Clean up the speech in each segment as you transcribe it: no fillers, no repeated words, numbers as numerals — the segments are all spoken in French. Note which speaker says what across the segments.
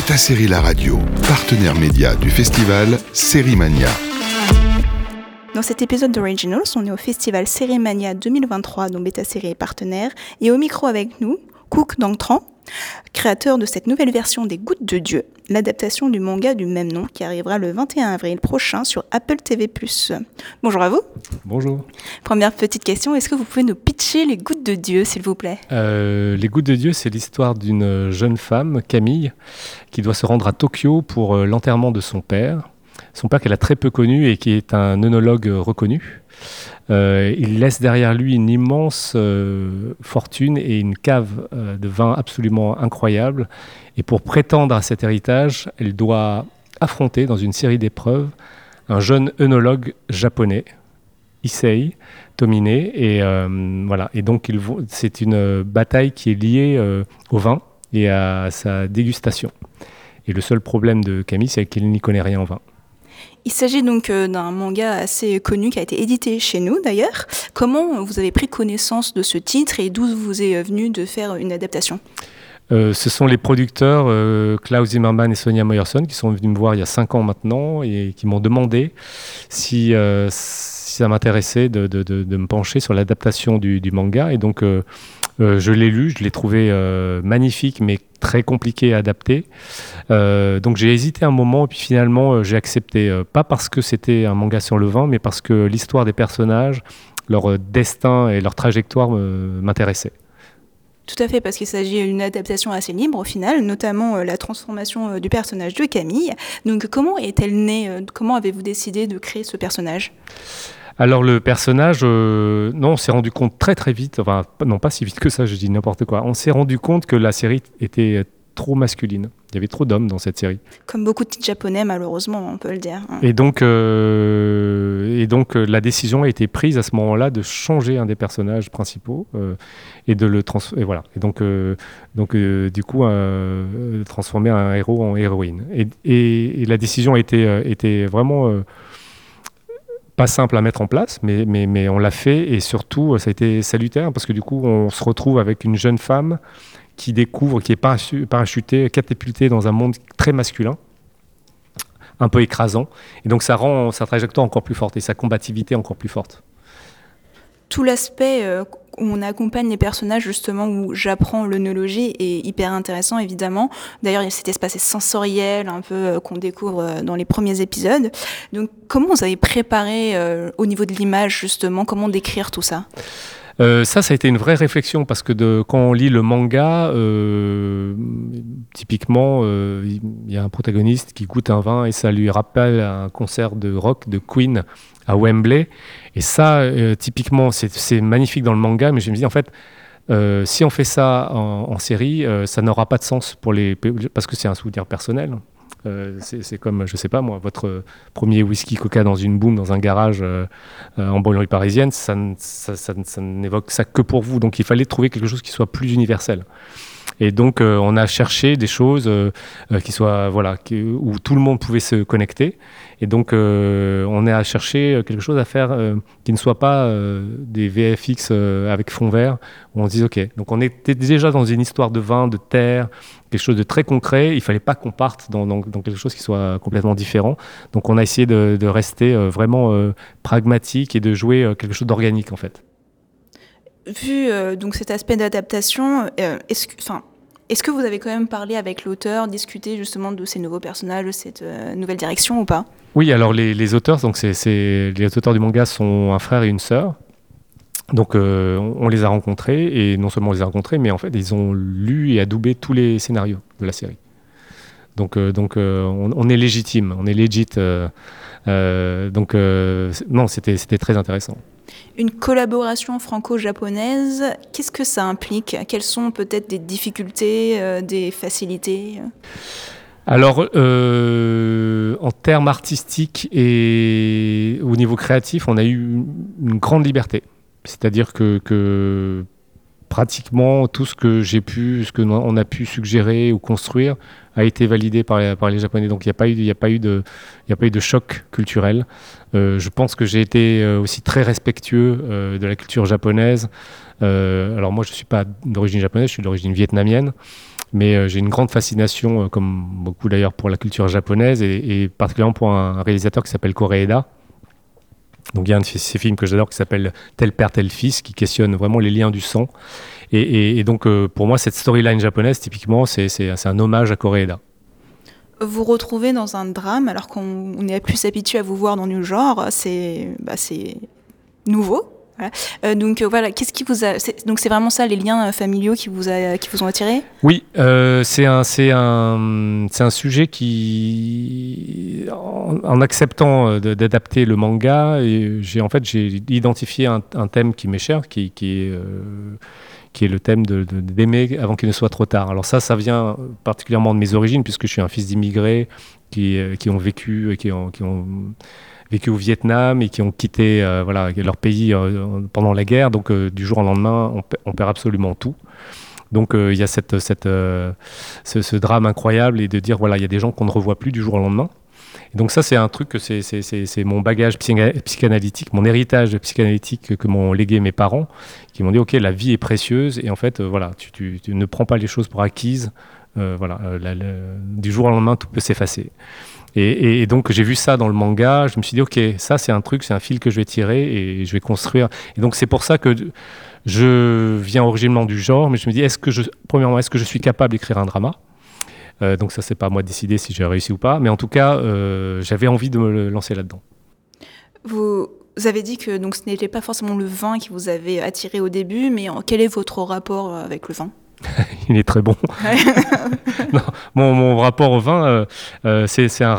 Speaker 1: Beta Série La Radio, partenaire média du festival Sérimania.
Speaker 2: Dans cet épisode d'Originals, on est au festival Sérimania 2023 dont Beta Série est partenaire. Et au micro avec nous, Cook Dangtran, créateur de cette nouvelle version des Gouttes de Dieu, l'adaptation du manga du même nom qui arrivera le 21 avril prochain sur Apple TV+. Bonjour à vous.
Speaker 3: Bonjour.
Speaker 2: Première petite question, est-ce que vous pouvez nous pitcher les Gouttes de Dieu, s'il vous plaît ?
Speaker 3: Les Gouttes de Dieu, c'est l'histoire d'une jeune femme, Camille, qui doit se rendre à Tokyo pour l'enterrement de son père. Son père qu'elle a très peu connu et qui est un œnologue reconnu. Il laisse derrière lui une immense fortune et une cave de vin absolument incroyable. Et pour prétendre à cet héritage, elle doit affronter dans une série d'épreuves un jeune œnologue japonais, Issei Tomine. Et voilà. Et donc c'est une bataille qui est liée au vin et à sa dégustation. Et le seul problème de Camille, c'est qu'elle n'y connaît rien en vin.
Speaker 2: Il s'agit donc d'un manga assez connu qui a été édité chez nous d'ailleurs. Comment vous avez pris connaissance de ce titre et d'où vous est venu de faire une adaptation ?
Speaker 3: Ce sont les producteurs Klaus Zimmermann et Sonia Meyerson qui sont venus me voir il y a 5 ans maintenant et qui m'ont demandé si ça m'intéressait de me pencher sur l'adaptation du manga. Et donc je l'ai lu, je l'ai trouvé magnifique mais très compliqué à adapter. Donc j'ai hésité un moment et puis finalement j'ai accepté. Pas parce que c'était un manga sur le vin, mais parce que l'histoire des personnages, leur destin et leur trajectoire m'intéressaient.
Speaker 2: Tout à fait, parce qu'il s'agit d'une adaptation assez libre au final, notamment la transformation du personnage de Camille. Donc comment est-elle née ? Comment avez-vous décidé de créer ce personnage ?
Speaker 3: Alors le personnage, on s'est rendu compte très très vite, enfin non pas si vite que ça, je dis n'importe quoi, on s'est rendu compte que la série était trop masculine. Il y avait trop d'hommes dans cette série.
Speaker 2: Comme beaucoup de titres japonais, malheureusement, on peut le dire.
Speaker 3: Et donc la décision a été prise à ce moment-là de changer un des personnages principaux et de le transformer. Et voilà. Et donc du coup, transformer un héros en héroïne. Et la décision a été vraiment pas simple à mettre en place, mais on l'a fait et surtout ça a été salutaire parce que du coup, on se retrouve avec une jeune femme qui découvre, qui est parachutée, catapultée dans un monde très masculin, un peu écrasant. Et donc ça rend sa trajectoire encore plus forte et sa combativité encore plus forte.
Speaker 2: Tout l'aspect où on accompagne les personnages, justement, où j'apprends l'œnologie est hyper intéressant, évidemment. D'ailleurs, il y a cet espace sensoriel un peu qu'on découvre dans les premiers épisodes. Donc, comment vous avez préparé au niveau de l'image, justement ? Comment décrire tout ça ?
Speaker 3: Ça a été une vraie réflexion parce que quand on lit le manga, typiquement, il y a un protagoniste qui goûte un vin et ça lui rappelle un concert de rock de Queen à Wembley. Et ça, typiquement, c'est magnifique dans le manga, mais je me dis en fait, si on fait ça en série, ça n'aura pas de sens parce que c'est un souvenir personnel. C'est comme, je sais pas moi, votre premier whisky Coca dans une boum, dans un garage en banlieue parisienne, ça n'évoque ça que pour vous. Donc il fallait trouver quelque chose qui soit plus universel. Et donc on a cherché des choses qui soient, où tout le monde pouvait se connecter. Et donc on a cherché quelque chose à faire qui ne soit pas des VFX avec fond vert, où on se dit ok, donc on était déjà dans une histoire de vin, de terre, quelque chose de très concret. Il fallait pas qu'on parte dans quelque chose qui soit complètement différent. Donc on a essayé de rester vraiment pragmatique et de jouer quelque chose d'organique en fait.
Speaker 2: Vu donc cet aspect d'adaptation, est-ce que vous avez quand même parlé avec l'auteur, discuté justement de ces nouveaux personnages, de cette nouvelle direction ou pas ?
Speaker 3: Oui, alors les auteurs, donc les auteurs du manga sont un frère et une sœur. Donc on les a rencontrés et non seulement on les a rencontrés, mais en fait ils ont lu et adoubé tous les scénarios de la série. Donc on est légitime, on est legit. Non, c'était très intéressant.
Speaker 2: Une collaboration franco-japonaise, qu'est-ce que ça implique ? Quelles sont peut-être des difficultés, des facilités ?
Speaker 3: Alors, en termes artistiques et au niveau créatif, on a eu une grande liberté. C'est-à-dire que pratiquement tout ce que ce qu'on a pu suggérer ou construire a été validé par les Japonais. Donc il n'y a pas eu de choc culturel. Je pense que j'ai été aussi très respectueux de la culture japonaise. Alors moi je ne suis pas d'origine japonaise, je suis d'origine vietnamienne. Mais j'ai une grande fascination, comme beaucoup d'ailleurs, pour la culture japonaise et particulièrement pour un réalisateur qui s'appelle Koreeda. Donc il y a un de ces films que j'adore qui s'appelle Tel père, tel fils, qui questionne vraiment les liens du sang. Et donc pour moi, cette storyline japonaise, typiquement, c'est un hommage à Koreeda.
Speaker 2: Vous retrouvez dans un drame, alors qu'on est plus habitué à vous voir dans du genre, c'est nouveau. Voilà. Donc voilà, qu'est-ce qui vous a... Donc c'est vraiment ça, les liens familiaux qui vous ont attiré ?
Speaker 3: Oui, c'est un sujet qui, en acceptant d'adapter le manga, j'ai identifié un thème qui m'est cher, qui est le thème d'aimer avant qu'il ne soit trop tard. Alors ça vient particulièrement de mes origines, puisque je suis un fils d'immigrés qui ont vécu au Vietnam et qui ont quitté leur pays pendant la guerre. Donc du jour au lendemain, on perd absolument tout. Donc il y a ce drame incroyable et de dire il y a des gens qu'on ne revoit plus du jour au lendemain. Et donc ça, c'est un truc que c'est mon bagage psychanalytique, mon héritage psychanalytique que m'ont légué mes parents, qui m'ont dit ok, la vie est précieuse et en fait tu ne prends pas les choses pour acquises. Du jour au lendemain, tout peut s'effacer. Et donc j'ai vu ça dans le manga, je me suis dit ok, ça c'est un fil que je vais tirer et je vais construire. Et donc c'est pour ça que je viens originellement du genre, mais je me dis premièrement, est-ce que je suis capable d'écrire un drama ? Donc ça c'est pas à moi de décider si j'ai réussi ou pas, mais en tout cas j'avais envie de me lancer là-dedans.
Speaker 2: Vous avez dit que donc ce n'était pas forcément le vin qui vous avait attiré au début, mais quel est votre rapport avec le vin ?
Speaker 3: Il est très bon.
Speaker 2: Ouais.
Speaker 3: Non, mon rapport au vin, c'est un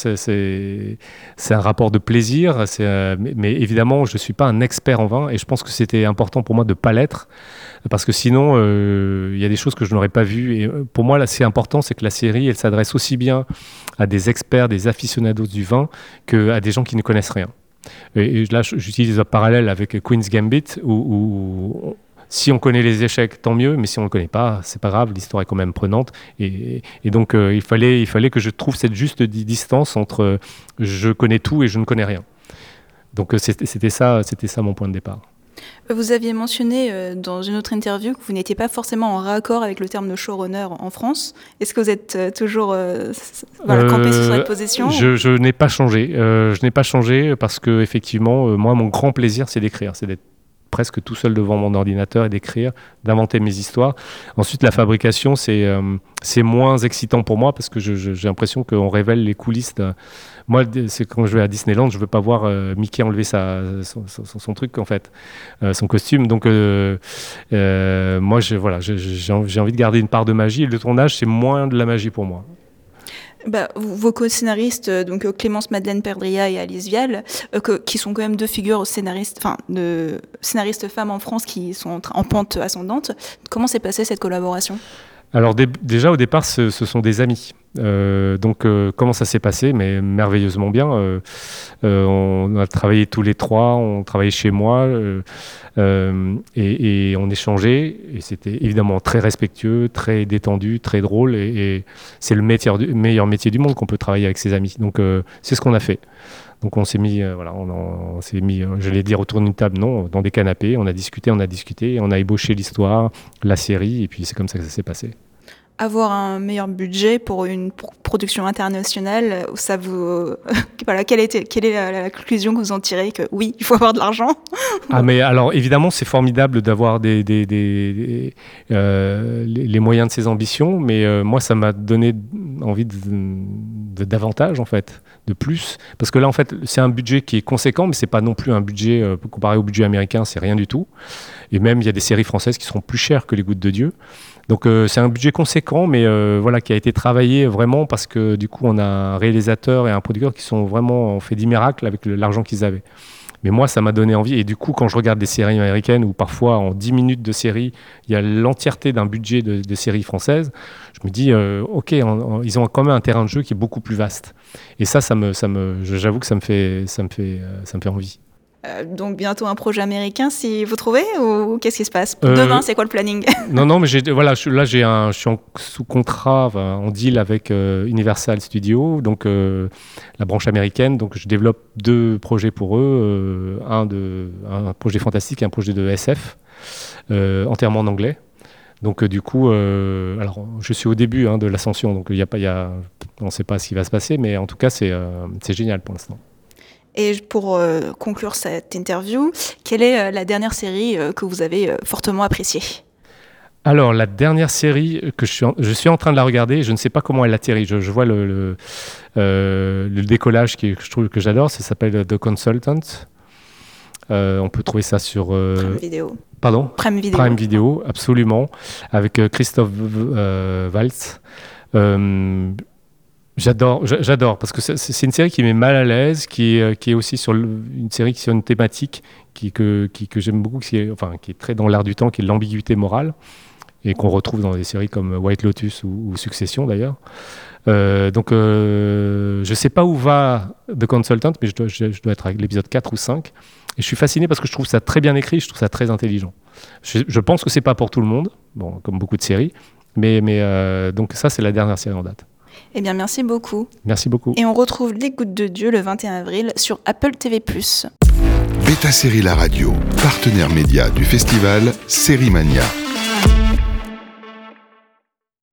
Speaker 3: rapport de plaisir. Mais évidemment, je ne suis pas un expert en vin et je pense que c'était important pour moi de ne pas l'être parce que sinon, il y a des choses que je n'aurais pas vues. Et pour moi, là, c'est important, c'est que la série, elle s'adresse aussi bien à des experts, des aficionados du vin qu'à des gens qui ne connaissent rien. Et là, j'utilise un parallèle avec Queen's Gambit où si on connaît les échecs, tant mieux, mais si on ne le connaît pas, c'est pas grave, l'histoire est quand même prenante. Et donc, il fallait que je trouve cette juste distance entre je connais tout et je ne connais rien. Donc, c'était ça mon point de départ.
Speaker 2: Vous aviez mentionné dans une autre interview que vous n'étiez pas forcément en raccord avec le terme de showrunner en France. Est-ce que vous êtes toujours campé sur cette position
Speaker 3: Je n'ai pas changé. Je n'ai pas changé parce que effectivement, moi, mon grand plaisir, c'est d'écrire, c'est d'être presque tout seul devant mon ordinateur et d'écrire, d'inventer mes histoires. Ensuite, la fabrication, c'est moins excitant pour moi parce que j'ai l'impression qu'on révèle les coulisses. Moi, c'est quand je vais à Disneyland, je ne veux pas voir Mickey enlever son truc, en fait, son costume. Donc, moi, j'ai envie de garder une part de magie. Et le tournage, c'est moins de la magie pour moi.
Speaker 2: Vos co-scénaristes, donc Clémence Madeleine Perdria et Alice Vial, qui sont quand même deux figures de scénaristes femmes en France qui sont en pente ascendante. Comment s'est passée cette collaboration ?
Speaker 3: Alors déjà au départ, ce sont des amis. Donc comment ça s'est passé ? Mais merveilleusement bien. On a travaillé tous les trois, on travaillait chez moi et on échangeait. Et c'était évidemment très respectueux, très détendu, très drôle. Et c'est le meilleur métier du monde qu'on peut travailler avec ses amis. Donc c'est ce qu'on a fait. Donc on s'est mis, je vais dire autour d'une table, non, dans des canapés. On a discuté, on a ébauché l'histoire, la série, et puis c'est comme ça que ça s'est passé.
Speaker 2: Avoir un meilleur budget pour une production internationale, ça vous... quelle est la conclusion que vous en tirez ? Que oui, il faut avoir de l'argent.
Speaker 3: Ah mais alors évidemment c'est formidable d'avoir les moyens de ses ambitions, mais moi ça m'a donné envie de davantage en fait, de plus, parce que là en fait c'est un budget qui est conséquent, mais c'est pas non plus un budget comparé au budget américain, c'est rien du tout. Et même il y a des séries françaises qui seront plus chères que Les Gouttes de Dieu. Donc c'est un budget conséquent, mais qui a été travaillé vraiment parce que du coup on a un réalisateur et un producteur qui sont vraiment fait des miracles avec l'argent qu'ils avaient. Mais moi ça m'a donné envie, et du coup quand je regarde des séries américaines où parfois en 10 minutes de série il y a l'entièreté d'un budget de séries françaises, je me dis ok, ils ont quand même un terrain de jeu qui est beaucoup plus vaste. Et j'avoue que ça me fait envie.
Speaker 2: Donc bientôt un projet américain si vous trouvez, ou qu'est-ce qui se passe demain, c'est quoi le planning?
Speaker 3: Non, mais je suis sous contrat, en deal avec Universal Studios, donc la branche américaine. Donc je développe 2 projets pour eux, un projet fantastique et un projet de SF, entièrement en anglais. Donc du coup, alors je suis au début de l'ascension, donc on ne sait pas ce qui va se passer, mais en tout cas c'est génial pour l'instant.
Speaker 2: Et pour conclure cette interview, quelle est la dernière série que vous avez fortement appréciée ?
Speaker 3: Alors, la dernière série que je suis en train de la regarder, je ne sais pas comment elle atterrit. Je vois le décollage que je trouve que j'adore, ça s'appelle The Consultant. On peut trouver ça sur...
Speaker 2: Prime Video.
Speaker 3: Pardon ?
Speaker 2: Prime Video.
Speaker 3: Prime Video, absolument, avec Christophe Waltz. J'adore, parce que c'est une série qui met mal à l'aise, qui est aussi une série qui est sur une thématique que j'aime beaucoup, qui est très dans l'air du temps, qui est l'ambiguïté morale, et qu'on retrouve dans des séries comme White Lotus ou Succession d'ailleurs. Donc je ne sais pas où va The Consultant, mais je dois être à l'épisode 4 ou 5. Et je suis fasciné parce que je trouve ça très bien écrit, je trouve ça très intelligent. Je pense que ce n'est pas pour tout le monde, bon, comme beaucoup de séries, mais donc ça c'est la dernière série en date.
Speaker 2: Eh bien, merci beaucoup.
Speaker 3: Merci beaucoup.
Speaker 2: Et on retrouve Les Gouttes de Dieu le 21 avril sur Apple TV+.
Speaker 1: Beta Série La Radio, partenaire média du festival Série Mania.